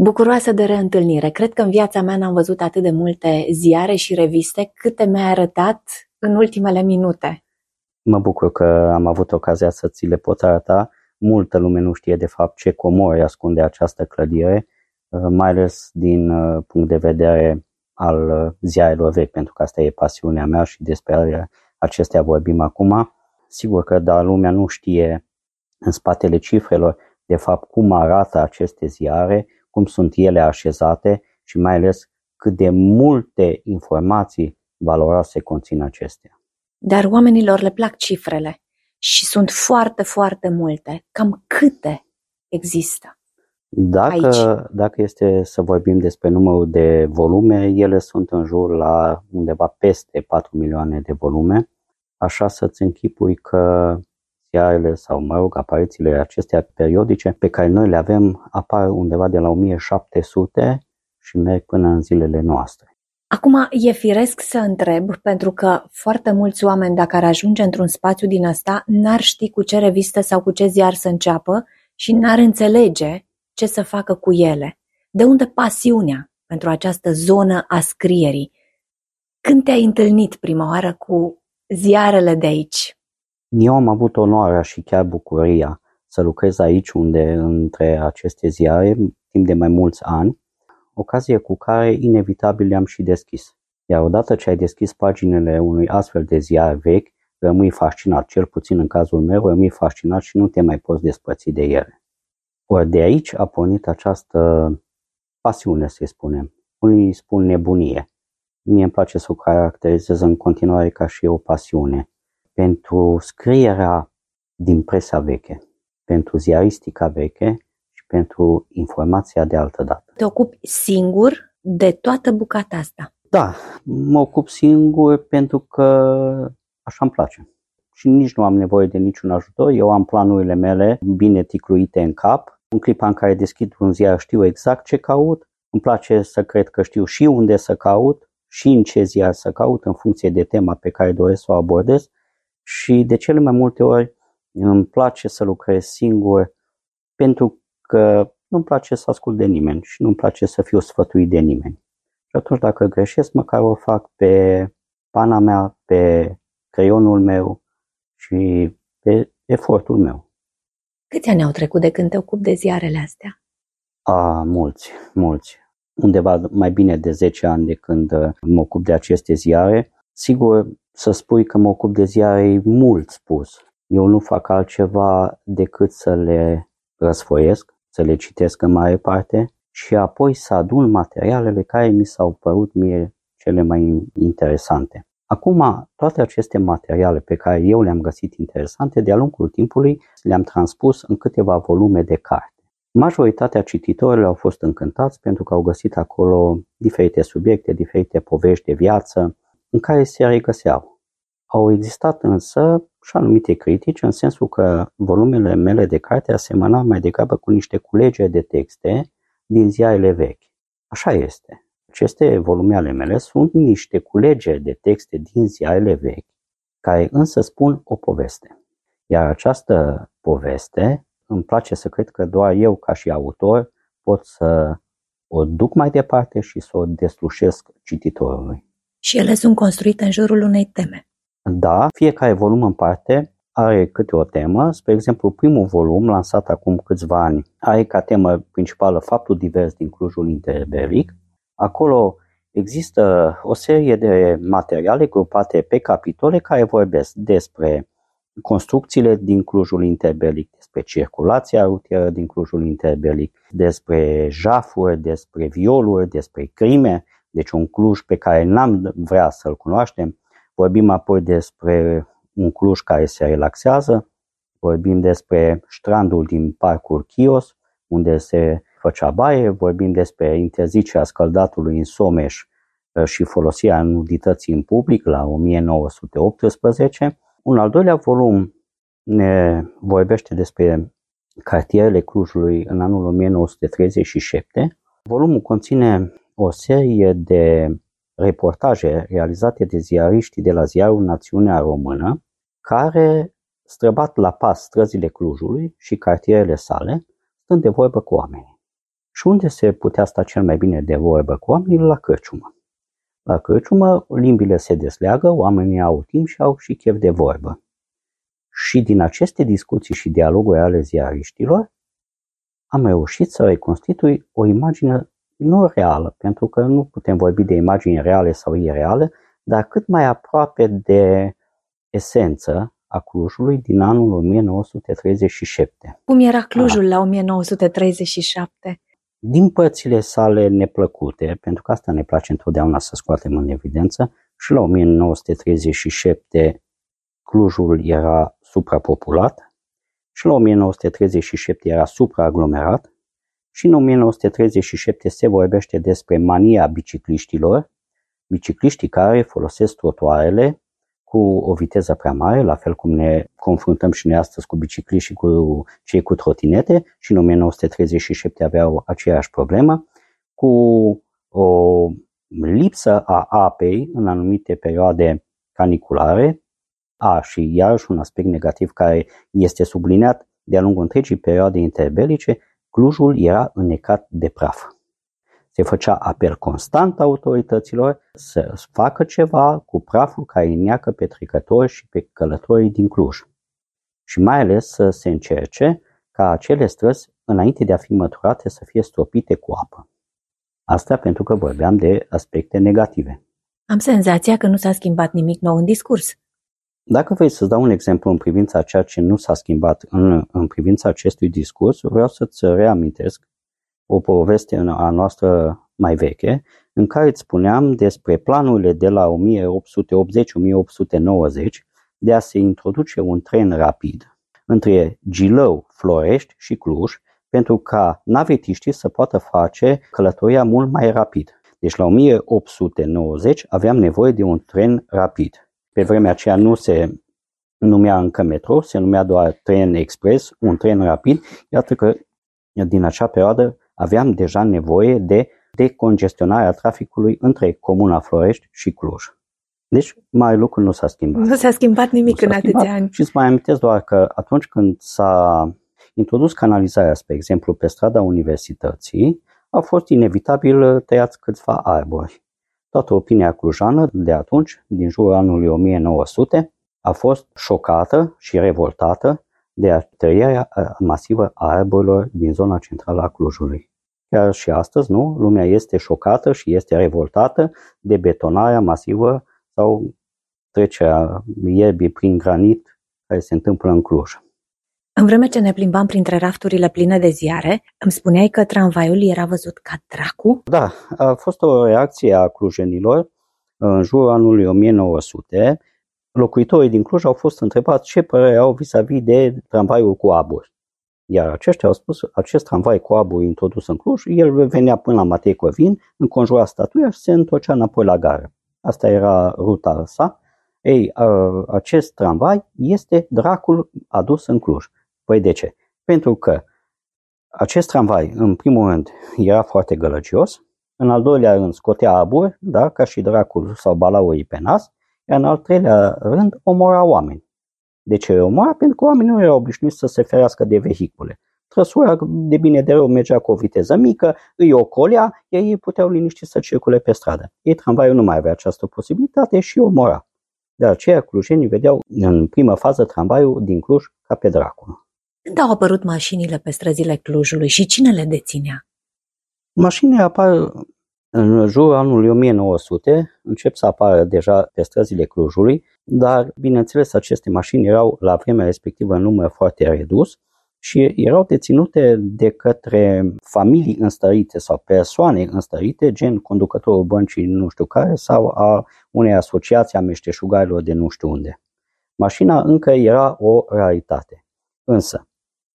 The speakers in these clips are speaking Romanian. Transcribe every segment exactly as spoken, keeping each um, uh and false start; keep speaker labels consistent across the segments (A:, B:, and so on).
A: Bucuroasă de reîntâlnire. Cred că în viața mea n-am văzut atât de multe ziare și reviste câte mi-ai arătat în ultimele minute.
B: Mă bucur că am avut ocazia să ți le pot arăta. Multă lume nu știe de fapt ce comori ascunde această clădire, mai ales din punct de vedere al ziarelor vechi, pentru că asta e pasiunea mea și despre acestea vorbim acum. Sigur că dar lumea nu știe în spatele cifrelor de fapt cum arată aceste ziare, cum sunt ele așezate și mai ales cât de multe informații valoroase conțin acestea.
A: Dar oamenilor le plac cifrele și sunt foarte, foarte multe. Cam câte există
B: dacă,
A: aici?
B: Dacă este să vorbim despre numărul de volume, ele sunt în jur la undeva peste patru milioane de volume. Așa să-ți închipui că ziarele sau, mă rog, aparițiile acestea periodice pe care noi le avem apar undeva de la o mie șapte sute și merg până în zilele noastre.
A: Acum e firesc să întreb, pentru că foarte mulți oameni, dacă ar ajunge într-un spațiu din ăsta, n-ar ști cu ce revistă sau cu ce ziar să înceapă și n-ar înțelege ce să facă cu ele. De unde pasiunea pentru această zonă a scrierii? Când te-ai întâlnit prima oară cu ziarele de aici?
B: Eu am avut onoarea și chiar bucuria să lucrez aici, unde între aceste ziare, timp de mai mulți ani, ocazie cu care inevitabil le-am și deschis. Iar odată ce ai deschis paginile unui astfel de ziar vechi, rămâi fascinat, cel puțin în cazul meu, rămâi fascinat și nu te mai poți despărți de ele. Ori de aici a pornit această pasiune, să-i spunem. Unii îi spun nebunie. Mie îmi place să o caracterizez în continuare ca și o pasiune. Pentru scrierea din presa veche, pentru ziaristica veche și pentru informația de altă dată.
A: Te ocupi singur de toată bucata asta?
B: Da, mă ocup singur pentru că așa îmi place. Și nici nu am nevoie de niciun ajutor. Eu am planurile mele bine ticluite în cap. În clipa în care deschid un ziar știu exact ce caut. Îmi place să cred că știu și unde să caut și în ce ziar să caut în funcție de tema pe care doresc să o abordez. Și de cele mai multe ori îmi place să lucrez singur pentru că nu-mi place să ascult de nimeni și nu-mi place să fiu sfătuit de nimeni. Și atunci dacă greșesc, măcar o fac pe pana mea, pe creionul meu și pe efortul meu.
A: Câți ani au trecut de când te ocupi de ziarele astea?
B: A, mulți, mulți. Undeva mai bine de zece ani de când mă ocup de aceste ziare. Sigur, să spui că mă ocup de ziare e mult spus. Eu nu fac altceva decât să le răsfoiesc, să le citesc în mare parte și apoi să adun materialele care mi s-au părut mie cele mai interesante. Acum, toate aceste materiale pe care eu le-am găsit interesante, de-a lungul timpului le-am transpus în câteva volume de carte. Majoritatea cititorilor au fost încântați pentru că au găsit acolo diferite subiecte, diferite povești de viață în care se regăseau. Au existat însă și anumite critici, în sensul că volumele mele de carte asemănau mai degrabă cu niște culegeri de texte din ziarele vechi. Așa este. Aceste volume ale mele sunt niște culegeri de texte din ziarele vechi, care însă spun o poveste. Iar această poveste, îmi place să cred că doar eu, ca și autor, pot să o duc mai departe și să o deslușesc cititorului.
A: Și ele sunt construite în jurul unei teme.
B: Da, fiecare volum în parte are câte o temă. Spre exemplu, primul volum, lansat acum câțiva ani, are ca temă principală faptul divers din Clujul interbelic. Acolo există o serie de materiale grupate pe capitole care vorbesc despre construcțiile din Clujul interbelic, despre circulația rutieră din Clujul interbelic, despre jafuri, despre violuri, despre crime, deci un Cluj pe care n-am vrea să-l cunoaștem. Vorbim apoi despre un Cluj care se relaxează, vorbim despre strandul din Parcul Chios, unde se făcea baie, vorbim despre interzicerea scăldatului în Someș și folosirea nudității în public la o mie nouă sute optsprezece. Un al doilea volum ne vorbește despre cartierele Clujului în anul o mie nouă sute treizeci și șapte. Volumul conține o serie de reportaje realizate de ziariștii de la ziarul Națiunea Română, care străbat la pas străzile Clujului și cartierele sale, stând de vorbă cu oamenii. Și unde se putea sta cel mai bine de vorbă cu oamenii? La cărciumă. La cărciumă limbile se desleagă, oamenii au timp și au și chef de vorbă. Și din aceste discuții și dialoguri ale ziariștilor am reușit să reconstitui o imagine nu reală, pentru că nu putem vorbi de imagini reale sau ireale, dar cât mai aproape de esență a Clujului din anul o mie nouă sute treizeci și șapte.
A: Cum era Clujul a. la o mie nouă sute treizeci și șapte?
B: Din părțile sale neplăcute, pentru că asta ne place întotdeauna să scoatem în evidență, și la o mie nouă sute treizeci și șapte Clujul era suprapopulat și la o mie nouă sute treizeci și șapte era supraaglomerat și în o mie nouă sute treizeci și șapte se vorbește despre mania bicicliștilor, bicicliștii care folosesc trotuarele cu o viteză prea mare, la fel cum ne confruntăm și noi astăzi cu bicicliști și cu cei cu trotinete, și în o mie nouă sute treizeci și șapte aveau aceeași problemă, cu o lipsă a apei în anumite perioade caniculare. A, și iarăși un aspect negativ care este subliniat de-a lungul întregii perioade interbelice, Clujul era înnecat de praf. Se făcea apel constant autorităților să facă ceva cu praful care înneacă pe trecători și pe călătorii din Cluj. Și mai ales să se încerce ca acele străzi, înainte de a fi măturate, să fie stropite cu apă. Asta pentru că vorbeam de aspecte negative.
A: Am senzația că nu s-a schimbat nimic nou în discurs.
B: Dacă vrei să-ți dau un exemplu în privința ceea ce nu s-a schimbat în, în privința acestui discurs, vreau să-ți reamintesc o poveste a noastră mai veche, în care îți spuneam despre planurile de la o mie opt sute optzeci - o mie opt sute nouăzeci de a se introduce un tren rapid între Gilău, Florești și Cluj, pentru ca navetiștii să poată face călătoria mult mai rapid. Deci la o mie opt sute nouăzeci aveam nevoie de un tren rapid. Pe vremea aceea nu se numea încă metro, se numea doar tren expres, un tren rapid. Iată că din acea perioadă aveam deja nevoie de decongestionarea traficului între Comuna Florești și Cluj. Deci, mare lucru nu s-a schimbat.
A: Nu s-a schimbat nimic în atâția ani.
B: Și îți mai amintesc doar că atunci când s-a introdus canalizarea, spre exemplu, pe strada Universității, a fost inevitabil tăiați câțiva arbori. Toată opinia clujană de atunci, din jurul anului o mie nouă sute, a fost șocată și revoltată de tăierea masivă a arborilor din zona centrală a Clujului. Chiar și astăzi, nu? Lumea este șocată și este revoltată de betonarea masivă sau trecerea ierbii prin granit care se întâmplă în Cluj.
A: În vreme ce ne plimbam printre rafturile pline de ziare, îmi spuneai că tramvaiul era văzut ca dracu?
B: Da, a fost o reacție a clujenilor în jurul anului o mie nouă sute. Locuitorii din Cluj au fost întrebați ce părere au vis-a-vis de tramvaiul cu aburi. Iar aceștia au spus, acest tramvai cu aburi introdus în Cluj, el venea până la Matei Corvin, înconjura statuia și se întorcea înapoi la gară. Asta era ruta sa. Ei, acest tramvai este dracul adus în Cluj. Păi de ce? Pentru că acest tramvai, în primul rând, era foarte gălăgios, în al doilea rând scotea aburi, da, ca și dracul sau balaurii pe nas, iar în al treilea rând omora oameni. De ce îi omora? Pentru că oamenii nu erau obișnuiți să se ferească de vehicule. Trăsura de bine de rău mergea cu o viteză mică, îi ocolea, iar ei puteau liniști să circule pe stradă. Ei, tramvaiul nu mai avea această posibilitate și omora. De aceea clujenii vedeau în primă fază tramvaiul din Cluj ca pe dracul.
A: Când au apărut mașinile pe străzile Clujului și cine le deținea?
B: Mașinile apar în jurul anului o mie nouă sute, încep să apară deja pe străzile Clujului, dar, bineînțeles, aceste mașini erau la vremea respectivă în număr foarte redus și erau deținute de către familii înstărite sau persoane înstărite, gen conducătorul băncii nu știu care sau a unei asociații a meșteșugarilor de nu știu unde. Mașina încă era o raritate. Însă,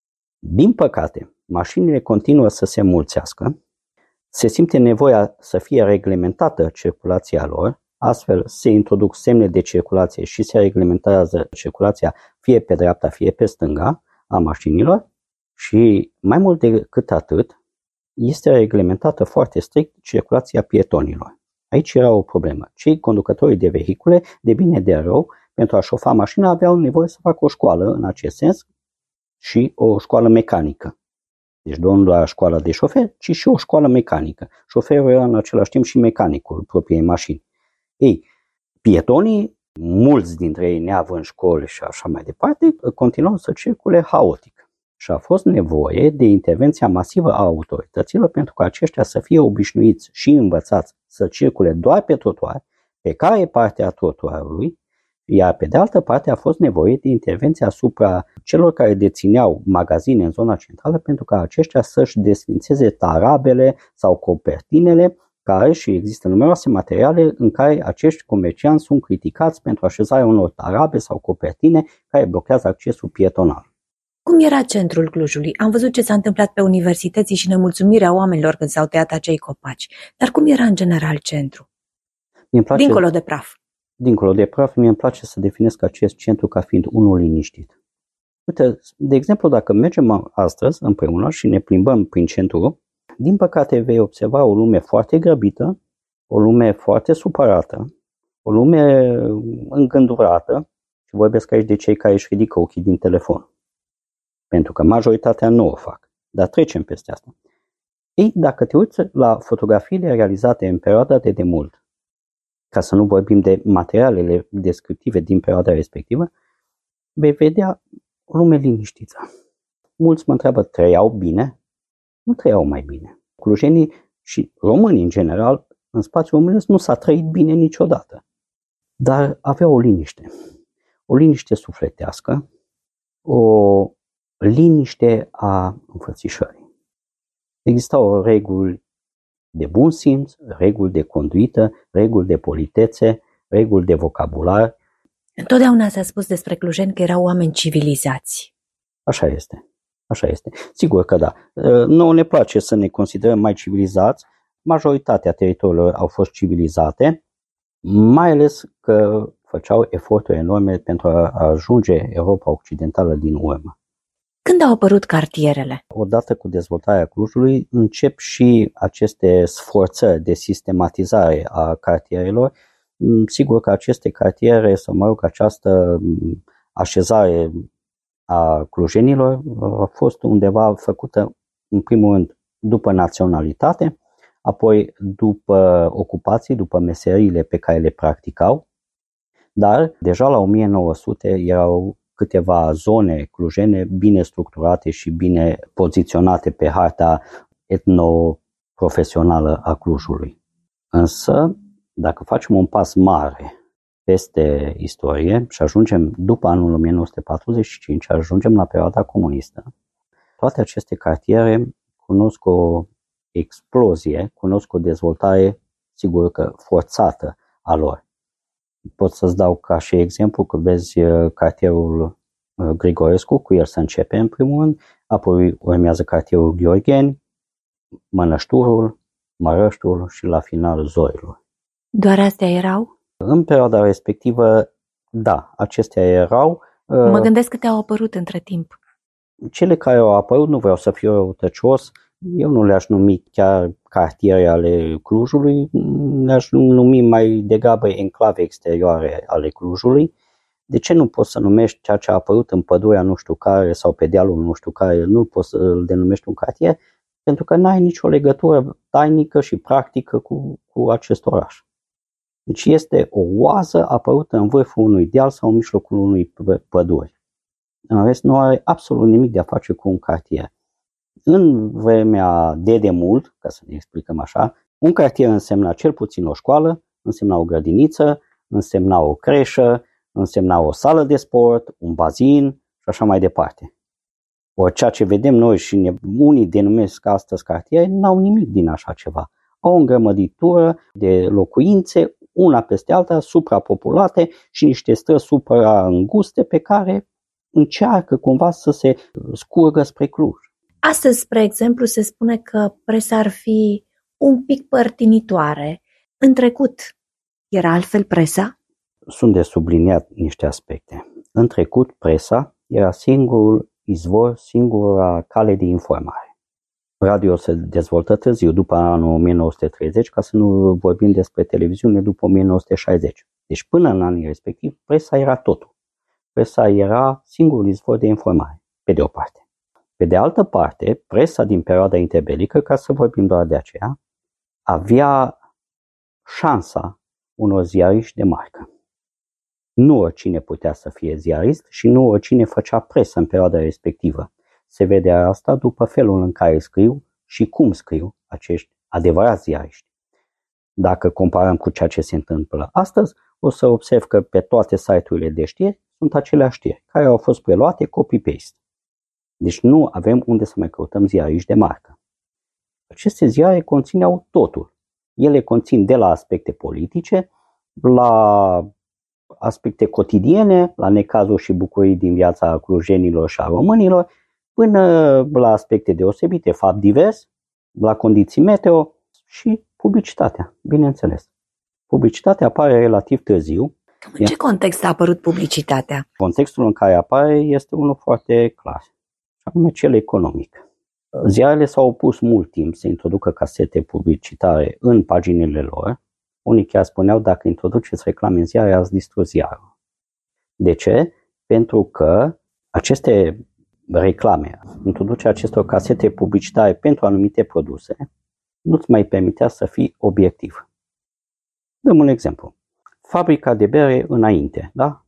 B: din păcate, mașinile continuă să se mulțească, se simte nevoia să fie reglementată circulația lor, astfel se introduc semne de circulație și se reglementează circulația fie pe dreapta, fie pe stânga a mașinilor și mai mult decât atât, este reglementată foarte strict circulația pietonilor. Aici era o problemă. Cei conducători de vehicule, de bine de rău, pentru a șofa mașina aveau nevoie să facă o școală în acest sens și o școală mecanică. Deci nu doar școala de șofer, ci și o școală mecanică. Șoferul era în același timp și mecanicul propriei mașini. Ei, pietonii, mulți dintre ei neavând școli și așa mai departe, continuau să circule haotic. Și a fost nevoie de intervenția masivă a autorităților pentru ca aceștia să fie obișnuiți și învățați să circule doar pe trotuar, pe care parte a trotuarului, iar pe de altă parte a fost nevoie de intervenție asupra celor care dețineau magazine în zona centrală pentru ca aceștia să-și desfințeze tarabele sau copertinele, care și există numeroase materiale în care acești comercianți sunt criticați pentru așezarea unor tarabe sau copertine care blochează accesul pietonal.
A: Cum era centrul Clujului? Am văzut ce s-a întâmplat pe universității și nemulțumirea oamenilor când s-au tăiat acei copaci. Dar cum era în general centru?
B: Place,
A: dincolo de praf.
B: Dincolo de praf, mie îmi place să definesc acest centru ca fiind unul liniștit. Uite, de exemplu, dacă mergem astăzi împreună și ne plimbăm prin centru, din păcate vei observa o lume foarte grăbită, o lume foarte supărată, o lume îngândurată, și vorbesc aici de cei care își ridică ochii din telefon. Pentru că majoritatea nu o fac, dar trecem peste asta. Ei, dacă te uiți la fotografiile realizate în perioada de demult, ca să nu vorbim de materialele descriptive din perioada respectivă, vei vedea o lume liniștită. Mulți mă întreabă, trăiau bine? Nu trăiau mai bine. Clujenii și românii în general, în spațiul românesc, nu s-a trăit bine niciodată. Dar aveau o liniște. O liniște sufletească, o liniște a înfățișării. Existau reguli de bun simț, reguli de conduită, reguli de politețe, reguli de vocabular.
A: Întotdeauna s-a spus despre clujeni că erau oameni civilizați.
B: Așa este. Așa este. Sigur că da. Nouă ne place să ne considerăm mai civilizați. Majoritatea teritoriilor au fost civilizate, mai ales că făceau eforturi enorme pentru a ajunge Europa Occidentală din urmă.
A: Când au apărut cartierele?
B: Odată cu dezvoltarea Clujului încep și aceste sforțări de sistematizare a cartierelor. Sigur că aceste cartiere, sau mă rog, această așezare a clujenilor a fost undeva făcută în primul rând după naționalitate, apoi după ocupații, după meseriile pe care le practicau, dar deja la o mie nouă sute erau câteva zone clujene bine structurate și bine poziționate pe harta etnoprofesională a Clujului. Însă, dacă facem un pas mare peste istorie și ajungem după anul o mie nouă sute patruzeci și cinci, ajungem la perioada comunistă, toate aceste cartiere cunosc o explozie, cunosc o dezvoltare, sigur că forțată a lor. Pot să-ți dau ca și exemplu că vezi cartierul Grigorescu, cu el să începe în primul rând, apoi urmează cartierul Gheorgheni, Mănășturul, Mărăștul și la final Zorilor.
A: Doar astea erau?
B: În perioada respectivă, da, acestea erau.
A: Mă gândesc câte au apărut între timp.
B: Cele care au apărut, nu vreau să fiu răutăcios, eu nu le-aș numi chiar cartiere ale Clujului, le-aș numi mai degrabă enclave exterioare ale Clujului. De ce nu poți să numești ceea ce a apărut în pădurea nu știu care sau pe dealul nu știu care, nu poți să îl denumești un cartier? Pentru că n-ai nicio legătură tainică și practică cu, cu acest oraș. Deci este o oază apărută în vârful unui deal sau în mijlocul unui păduri. În rest, nu are absolut nimic de a face cu un cartier. În vremea de demult, ca să ne explicăm așa, un cartier însemna cel puțin o școală, însemna o grădiniță, însemna o creșă, însemna o sală de sport, un bazin și așa mai departe. Ori ceea ce vedem noi și ne, unii denumesc astăzi cartiere, n-au nimic din așa ceva. Au o îngrămăditură de locuințe, una peste alta, suprapopulate și niște străzi supra-înguste pe care încearcă cumva să se scurgă spre Cluj.
A: Astăzi, spre exemplu, se spune că presa ar fi un pic părtinitoare. În trecut, era altfel presa?
B: Sunt de subliniat niște aspecte. În trecut, presa era singurul izvor, singura cale de informare. Radio se dezvoltă târziu, după anul o mie nouă sute treizeci, ca să nu vorbim despre televiziune după o mie nouă sute șaizeci. Deci până în anii respectivi, presa era totul. Presa era singurul izvor de informare, pe de o parte. Pe de altă parte, presa din perioada interbelică, ca să vorbim doar de aceea, avea șansa unor ziariști de marcă. Nu oricine putea să fie ziarist și nu oricine făcea presă în perioada respectivă. Se vede asta după felul în care scriu și cum scriu acești adevărați ziariști. Dacă comparăm cu ceea ce se întâmplă astăzi, o să observ că pe toate site-urile de știri sunt aceleași știri care au fost preluate copy-paste. Deci nu avem unde să mai căutăm ziariști de marcă. Aceste ziare conțineau totul. Ele conțin de la aspecte politice, la aspecte cotidiene, la necazuri și bucurii din viața clujenilor și a românilor, până la aspecte deosebite, fapt divers, la condiții meteo și publicitatea, bineînțeles. Publicitatea apare relativ târziu.
A: În ce context a apărut publicitatea?
B: Contextul în care apare este unul foarte clar, anume cel economic. Ziarele s-au opus mult timp să introducă casete publicitare în paginile lor. Unii chiar spuneau, dacă introduceți reclame în ziare, ați distrus ziarul. De ce? Pentru că aceste reclame, introducerea acestor casete publicitare pentru anumite produse, nu-ți mai permitea să fii obiectiv. Dăm un exemplu. Fabrica de bere înainte, da?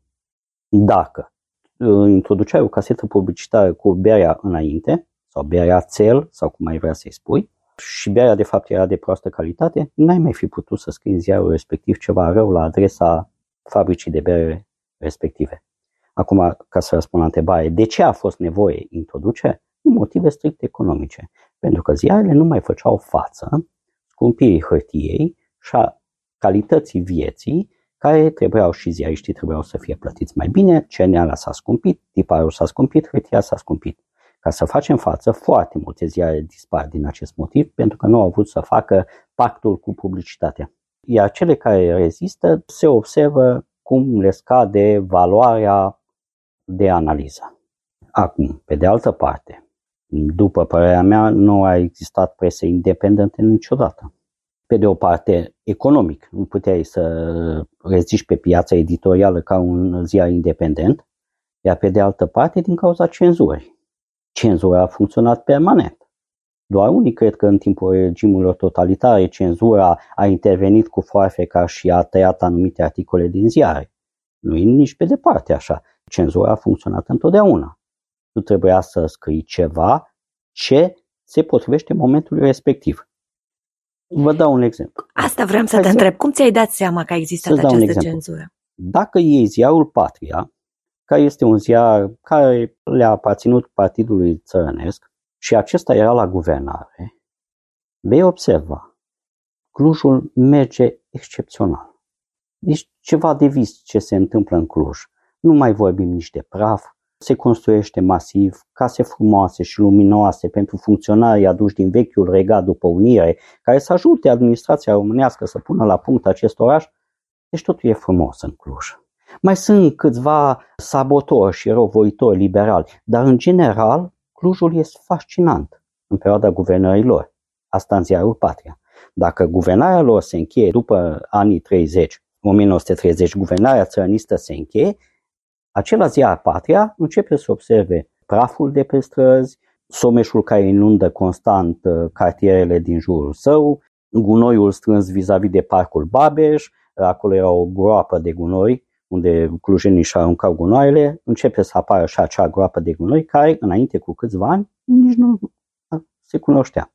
B: Dacă introduceai o casetă publicitară cu berea înainte, sau berea țel, sau cum mai vrea să-i spui, și berea de fapt era de proastă calitate, n-ai mai fi putut să scrii în ziarul respectiv ceva rău la adresa fabricii de bere respective. Acum, ca să răspund la întrebare, de ce a fost nevoie introduce? Din motive strict economice. Pentru că ziarele nu mai făceau față scumpirii hârtiei și a calității vieții, care trebuiau și ziariștii trebuiau să fie plătiți mai bine, cerneala s-a scumpit, tiparul s-a scumpit, hârtia s-a scumpit. Ca să facem față, foarte multe ziare dispar din acest motiv, pentru că nu au vrut să facă pactul cu publicitatea. Iar cele care rezistă se observă cum le scade valoarea de analiză. Acum, pe de altă parte, după părerea mea, nu a existat presă independentă niciodată. Pe de o parte, economic, nu puteai să reziști pe piața editorială ca un ziar independent, iar pe de altă parte, din cauza cenzurii. Cenzura a funcționat permanent. Doar unii cred că în timpul regimurilor totalitare cenzura a intervenit cu foarfeca și a tăiat anumite articole din ziare. Nu e nici pe departe așa. Cenzura a funcționat întotdeauna. Tu trebuia să scrii ceva ce se potrivește momentului respectiv. Vă dau un exemplu.
A: Asta vreau să Hai te să... întreb. Cum ți-ai dat seama că a existat această cenzură?
B: Dacă iei ziarul Patria, care este un ziar care le-a aparținut partidului țărănesc și acesta era la guvernare, vei observa, Clujul merge excepțional. Deci ceva de vis ce se întâmplă în Cluj. Nu mai vorbim nici de praf, se construiește masiv, case frumoase și luminoase pentru funcționarii aduși din vechiul regat după unire, care să ajute administrația românească să pună la punct acest oraș. Deci totul e frumos în Cluj. Mai sunt câțiva sabotori și răuvoitori liberali, dar în general Clujul este fascinant în perioada guvernării lor. Asta în ziarul Patria. Dacă guvernarea lor se încheie după anii treizeci, o mie nouă sute treizeci, guvernarea țărănistă se încheie, acela ziar Patria începe să observe praful de pe străzi, someșul care inundă constant cartierele din jurul său, gunoiul strâns vis-a-vis de parcul Babeș, acolo era o groapă de gunoi, unde clujenii și aruncau gunoaiele, începe să apară și acea groapă de gunoi care, înainte cu câțiva ani, nici nu se cunoștea.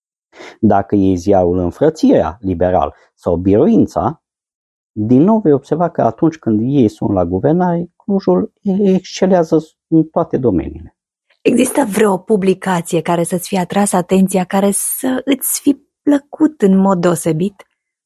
B: Dacă iei ziarul Înfrățirea liberal sau Biruința, din nou vei observa că atunci când ei sunt la guvernare, Clujul excelează în toate domeniile.
A: Există vreo publicație care să-ți fie atras atenția, care să îți fi plăcut în mod deosebit?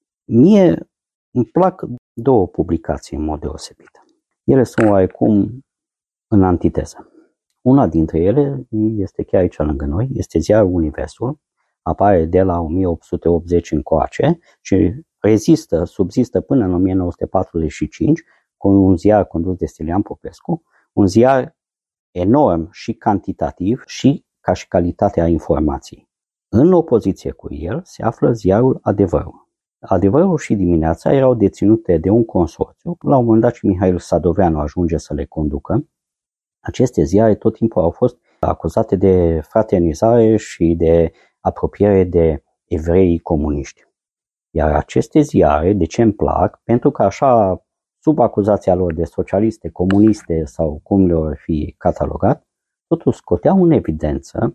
B: Mie îmi plac două publicații în mod deosebit. Ele sunt oarecum în antiteză. Una dintre ele este chiar aici lângă noi, este ziarul Universul, apare de la o mie opt sute optzeci încoace și rezistă, subzistă până în o mie nouă sute patruzeci și cinci cu un ziar condus de Stelian Popescu, un ziar enorm și cantitativ și ca și calitatea informației. În opoziție cu el se află ziarul Adevărul. Adevărul și Dimineața erau deținute de un consorțiu. La un moment dat și Mihail Sadoveanu ajunge să le conducă. Aceste ziare tot timpul au fost acuzate de fraternizare și de apropiere de evrei comuniști. Iar aceste ziare, de ce îmi plac? Pentru că așa, sub acuzația lor de socialiste, comuniste sau cum le-or fi catalogat, totuși scoteau în evidență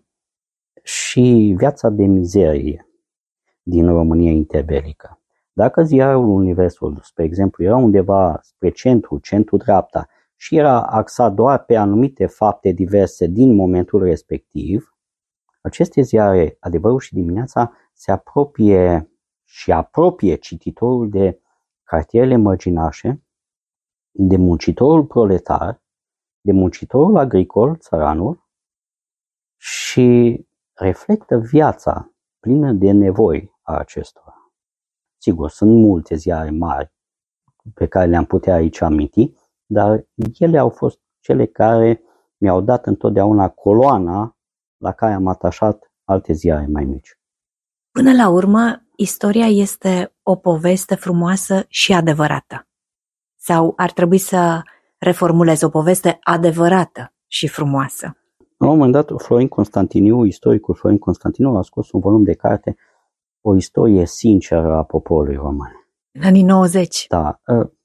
B: și viața de mizerie din România interbelică. Dacă ziarul Universul, spre exemplu, era undeva spre centru, centru-dreapta și era axat doar pe anumite fapte diverse din momentul respectiv, aceste ziare, Adevărul și Dimineața, se apropie și apropie cititorul de cartierele mărginașe, de muncitorul proletar, de muncitorul agricol, țăranul, și reflectă viața plină de nevoi a acestora. Sigur, sunt multe ziare mari pe care le-am putea aici aminti, dar ele au fost cele care mi-au dat întotdeauna coloana la care am atașat alte ziare mai mici.
A: Până la urmă, istoria este o poveste frumoasă și adevărată. Sau ar trebui să reformulez, o poveste adevărată și frumoasă.
B: La un moment dat, Florin Constantiniu, istoricul Florin Constantiniu, a scos un volum de carte, O istorie sinceră a poporului român.
A: În anii nouăzeci.
B: Da.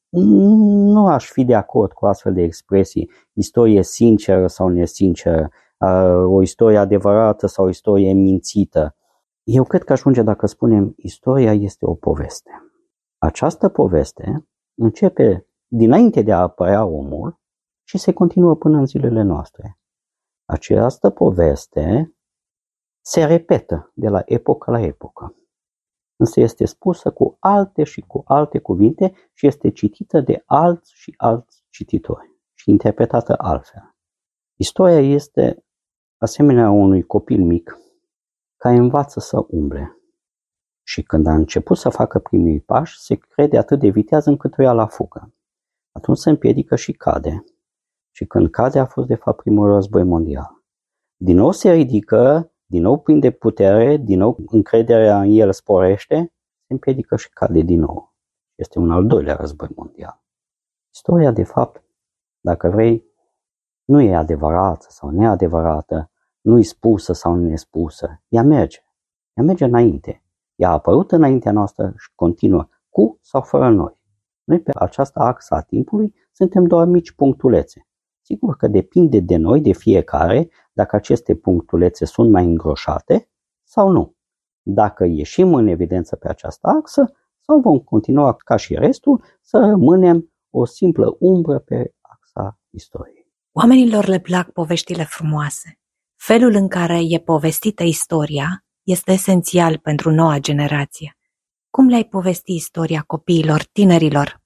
B: Nu aș fi de acord cu astfel de expresii, istorie sinceră sau nesinceră, o istorie adevărată sau o istorie mințită. Eu cred că ajunge dacă spunem istoria este o poveste. Această poveste începe dinainte de a apărea omul și se continuă până în zilele noastre. Această poveste se repetă de la epocă la epocă, însă este spusă cu alte și cu alte cuvinte și este citită de alți și alți cititori și interpretată altfel. Istoria este asemenea unui copil mic care învață să umble și când a început să facă primii pași, se crede atât de viteaz încât o ia la fugă. Atunci se împiedică și cade. Și când cade a fost de fapt primul război mondial. Din nou se ridică, din nou prinde putere, din nou încrederea în el sporește, se împiedică și cade din nou. Este un al doilea război mondial. Istoria, de fapt, dacă vrei, nu e adevărată sau neadevărată, nu e spusă sau nespusă. Ea merge. Ea merge înainte. Ea a apărut înaintea noastră și continuă, cu sau fără noi. Noi pe această axă a timpului suntem doar mici punctulețe. Sigur că depinde de noi, de fiecare, dacă aceste punctulețe sunt mai îngroșate sau nu. Dacă ieșim în evidență pe această axă sau vom continua ca și restul să rămânem o simplă umbră pe axa istoriei.
A: Oamenilor le plac poveștile frumoase. Felul în care e povestită istoria este esențial pentru noua generație. Cum le-ai povesti istoria copiilor, tinerilor?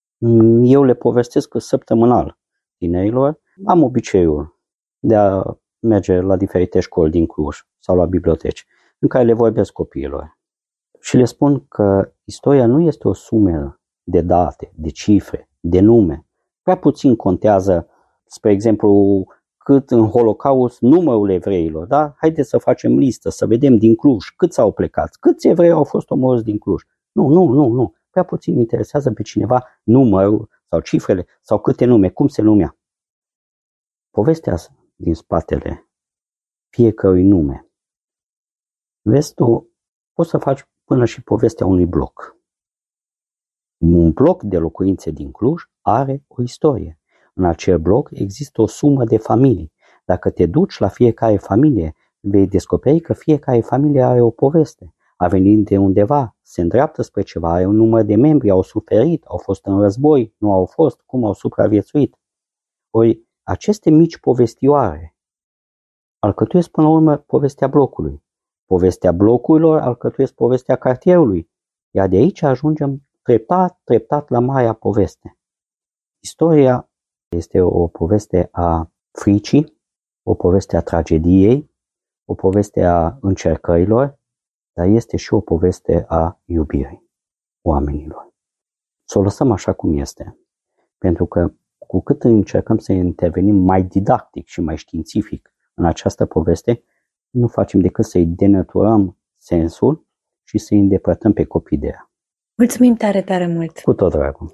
B: Eu le povestesc săptămânal tinerilor. Am obiceiul de a merge la diferite școli din Cluj sau la biblioteci în care le vorbesc copiilor. Și le spun că istoria nu este o sumă de date, de cifre, de nume. Prea puțin contează, spre exemplu, cât în Holocaust numărul evreilor. Da? Haideți să facem listă, să vedem din Cluj câți au plecat, câți evrei au fost omorâți din Cluj. Nu, nu, nu, nu. Prea puțin interesează pe cineva numărul sau cifrele sau câte nume, cum se numea. Povestea din spatele fiecărui nume. Vezi tu, poți să faci până și povestea unui bloc. Un bloc de locuințe din Cluj are o istorie. În acel bloc există o sumă de familii. Dacă te duci la fiecare familie, vei descoperi că fiecare familie are o poveste. A venit de undeva, se îndreaptă spre ceva, are un număr de membri, au suferit, au fost în război, nu au fost, cum au supraviețuit. Ori aceste mici povestioare alcătuiesc până la urmă povestea blocului. Povestea blocurilor alcătuiesc povestea cartierului. Iar de aici ajungem treptat, treptat la marea poveste. Istoria este o poveste a fricii, o poveste a tragediei, o poveste a încercărilor, dar este și o poveste a iubirii oamenilor. Să o lăsăm așa cum este, pentru că cu cât încercăm să intervenim mai didactic și mai științific în această poveste, nu facem decât să-i denaturăm sensul și să-i îndepărtăm pe copii de ea.
A: Mulțumim tare, tare mult!
B: Cu tot dragul!